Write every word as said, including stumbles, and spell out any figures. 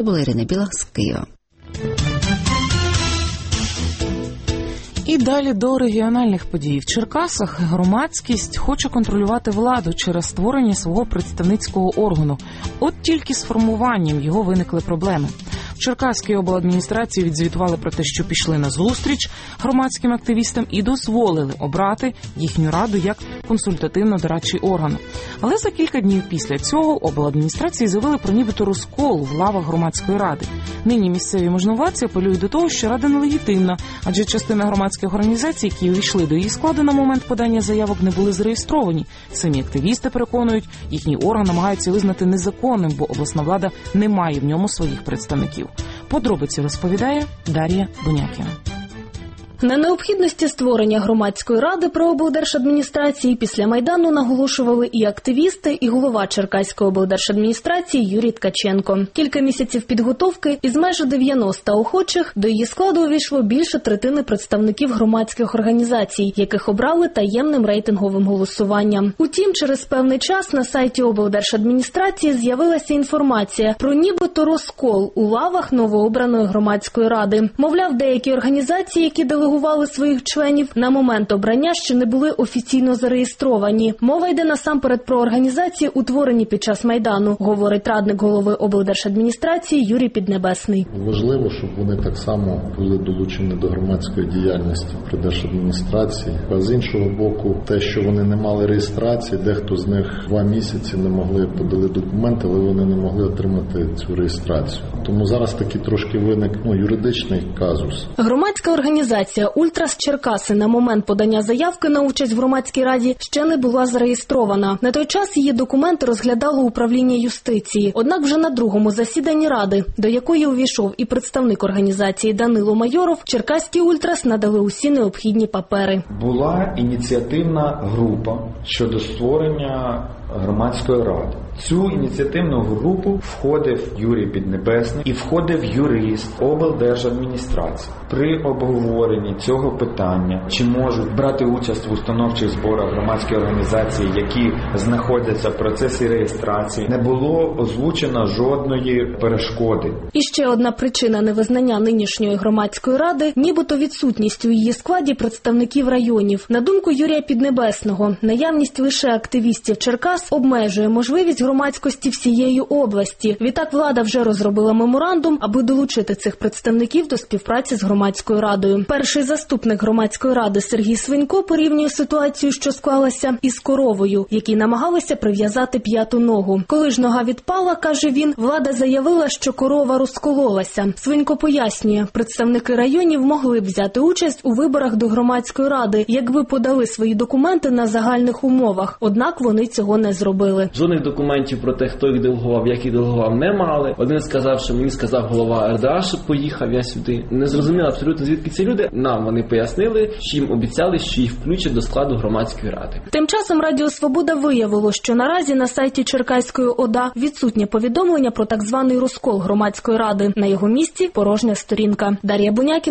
Це була Ірина Біла з Києва. І далі до регіональних подій. В Черкасах громадськість хоче контролювати владу через створення свого представницького органу. От тільки з формуванням його виникли проблеми. В Черкаській обладміністрації відзвітували про те, що пішли на зустріч громадським активістам і дозволили обрати їхню раду як консультативно-дорадчий орган. Але за кілька днів після цього обладміністрації заявили про нібито розкол в лавах громадської ради. Нині місцеві можновладці апелюють до того, що рада нелегітимна, адже частина громадських організацій, які увійшли до її складу на момент подання заявок, не були зареєстровані. Самі активісти переконують, їхній орган намагаються визнати незаконним, бо обласна влада не має в ньому своїх представників. Подробиці розповідає Дар'я Бунякіна. На необхідності створення громадської ради при облдержадміністрації після Майдану наголошували і активісти, і голова Черкаської облдержадміністрації Юрій Ткаченко. Кілька місяців підготовки із майже дев'яноста охочих до її складу увійшло більше третини представників громадських організацій, яких обрали таємним рейтинговим голосуванням. Утім, через певний час на сайті облдержадміністрації з'явилася інформація про нібито розкол у лавах новообраної громадської ради. Мовляв, деякі організації, які делегували своїх членів, на момент обрання ще не були офіційно зареєстровані. Мова йде насамперед про організації, утворені під час Майдану, говорить радник голови облдержадміністрації Юрій Піднебесний. Важливо, щоб вони так само були долучені до громадської діяльності при держадміністрації. А з іншого боку, те, що вони не мали реєстрації, дехто з них два місяці не могли подали документи, але вони не могли отримати цю реєстрацію. Тому зараз такий трошки виник ну, юридичний казус. Громадська організація «Ультрас Черкаси» на момент подання заявки на участь в громадській раді ще не була зареєстрована. На той час її документи розглядало управління юстиції. Однак вже на другому засіданні ради, до якої увійшов і представник організації Данило Майоров, черкаські «Ультрас» надали усі необхідні папери. Була ініціативна група щодо створення громадської ради. Цю ініціативну групу входив Юрій Піднебесний і входив юрист облдержадміністрації. При обговоренні цього питання, чи можуть брати участь в установчих зборах громадські організації, які знаходяться в процесі реєстрації, не було озвучено жодної перешкоди. І ще одна причина невизнання нинішньої громадської ради – нібито відсутність у її складі представників районів. На думку Юрія Піднебесного, наявність лише активістів Черкас обмежує можливість громадськості всієї області. Відтак влада вже розробила меморандум, аби долучити цих представників до співпраці з громадською радою. Перший заступник громадської ради Сергій Свинько порівнює ситуацію, що склалася, із коровою, якій намагалися прив'язати п'яту ногу. Коли ж нога відпала, каже він, влада заявила, що корова розкололася. Свинько пояснює, представники районів могли б взяти участь у виборах до громадської ради, якби подали свої документи на загальних умовах. Однак вони цього не зробили. Жодних документів про те, хто їх делегував, як їх делегував, не мали. Один сказав, що мені сказав голова ер де а, що поїхав я сюди. Не зрозуміло абсолютно, звідки ці люди. Нам вони пояснили, що їм обіцяли, що їх включать до складу громадської ради. Тим часом Радіо Свобода виявило, що наразі на сайті Черкаської ОДА відсутнє повідомлення про так званий розкол громадської ради. На його місці порожня сторінка. Дар'я Бунякіна.